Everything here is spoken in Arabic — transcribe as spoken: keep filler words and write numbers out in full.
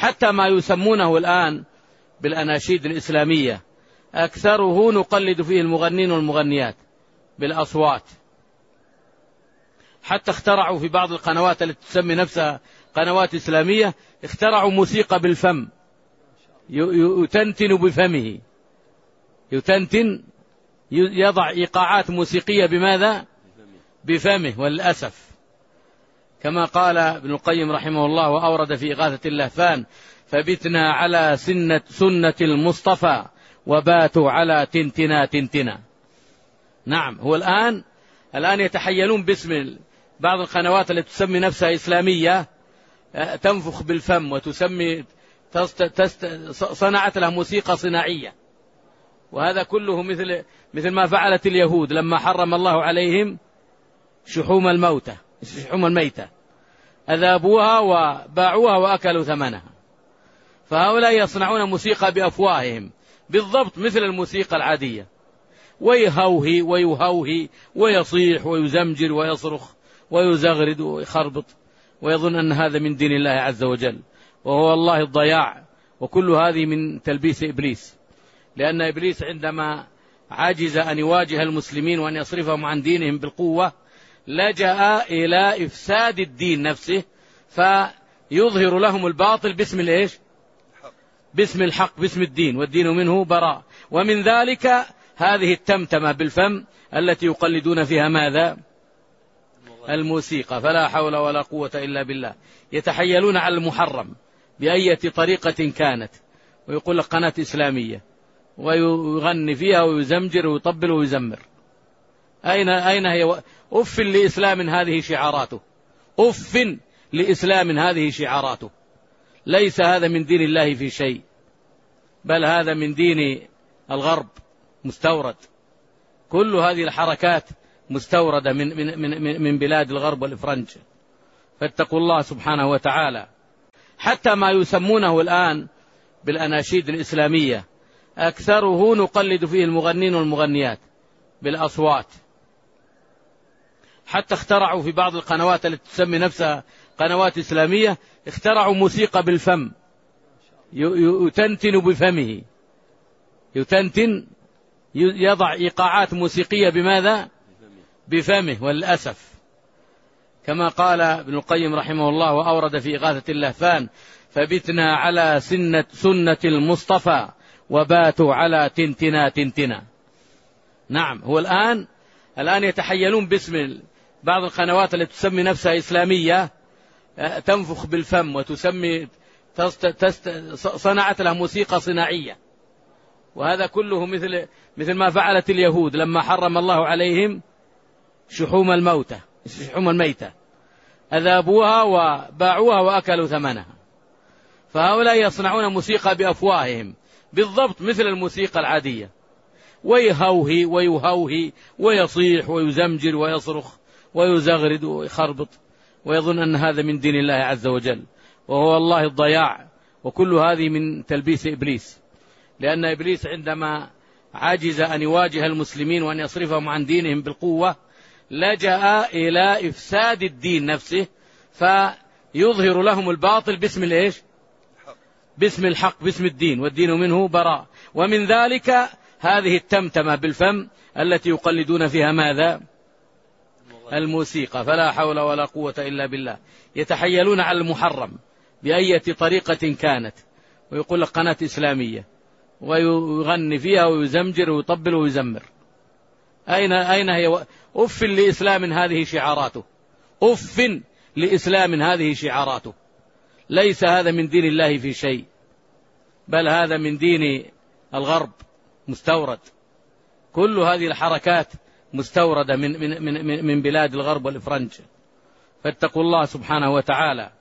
حتى ما يسمونه الآن بالأناشيد الإسلامية أكثره نقلد فيه المغنين والمغنيات بالأصوات. حتى اخترعوا في بعض القنوات التي تسمي نفسها قنوات إسلامية اخترعوا موسيقى بالفم، يتنتن بفمه، يتنتن يضع إيقاعات موسيقية بماذا؟ بفمه. والأسف كما قال ابن القيم رحمه الله وأورد في إغاثة اللهفان: فبتنا على سنة, سنة المصطفى وباتوا على تنتنا تنتنا. نعم، هو الآن الآن يتحيلون باسم بعض القنوات التي تسمي نفسها إسلامية تنفخ بالفم وتسمي تست تست صنعت لها موسيقى صناعية. وهذا كله مثل مثل ما فعلت اليهود لما حرم الله عليهم شحوم الموتى شحوم الميتة، أذابوها وباعوها وأكلوا ثمنها. فهؤلاء يصنعون موسيقى بأفواههم بالضبط مثل الموسيقى العادية، ويهوهي ويهوهي ويصيح ويزمجر ويصرخ ويزغرد ويخربط، ويظن أن هذا من دين الله عز وجل، وهو الله الضياع. وكل هذه من تلبيس إبليس، لأن إبليس عندما عجز أن يواجه المسلمين وأن يصرفهم عن دينهم بالقوة لجأ إلى إفساد الدين نفسه، فيظهر لهم الباطل باسم الإيش؟ باسم الحق، باسم الدين، والدين منه براء. ومن ذلك هذه التمتمة بالفم التي يقلدون فيها ماذا؟ الموسيقى. فلا حول ولا قوة إلا بالله. يتحيلون على المحرم بأية طريقة كانت، ويقول لك قناة إسلامية، ويغني فيها ويزمجر ويطبل ويزمر. أين أين هي؟ أف لإسلام هذه شعاراته، أف لإسلام هذه شعاراته. ليس هذا من دين الله في شيء، بل هذا من دين الغرب مستورد. كل هذه الحركات مستوردة من, من, من, من بلاد الغرب والإفرنج. فاتقوا الله سبحانه وتعالى. حتى ما يسمونه الآن بالأناشيد الإسلامية أكثره نقلد فيه المغنين والمغنيات بالأصوات. حتى اخترعوا في بعض القنوات التي تسمي نفسها قنوات إسلامية اخترعوا موسيقى بالفم، يتنتن بفمه، يتنتن يضع إيقاعات موسيقية بماذا؟ بفمه. والأسف كما قال ابن القيم رحمه الله وأورد في إغاثة اللهفان: فبتنا على سنة, سنة المصطفى وباتوا على تنتنا تنتنا. نعم، هو الآن الآن يتحيلون باسم بعض القنوات التي تسمي نفسها إسلامية تنفخ بالفم وتسمي تست تست صنعت لها موسيقى صناعية. وهذا كله مثل مثل ما فعلت اليهود لما حرم الله عليهم شحوم الموتى شحوم الميتة، أذابوها وباعوها وأكلوا ثمنها. فهؤلاء يصنعون موسيقى بأفواههم بالضبط مثل الموسيقى العادية، ويهوهي ويهوهي ويصيح ويزمجر ويصرخ ويزغرد ويخربط، ويظن أن هذا من دين الله عز وجل، وهو الله الضياع. وكل هذه من تلبيس إبليس، لأن إبليس عندما عجز أن يواجه المسلمين وأن يصرفهم عن دينهم بالقوة لجأ إلى إفساد الدين نفسه، فيظهر لهم الباطل باسم الإيش؟ باسم الحق، باسم الدين، والدين منه براء. ومن ذلك هذه التمتمة بالفم التي يقلدون فيها ماذا؟ الموسيقى. فلا حول ولا قوة إلا بالله. يتحيلون على المحرم بأية طريقة كانت، ويقول لك قناة إسلامية، ويغني فيها ويزمجر ويطبل ويزمر. أين أين هي؟ أف لإسلام هذه شعاراته، أف لإسلام هذه شعاراته. ليس هذا من دين الله في شيء، بل هذا من دين الغرب مستورد. كل هذه الحركات مستوردة من, من, من, من بلاد الغرب والإفرنج. فاتقوا الله سبحانه وتعالى.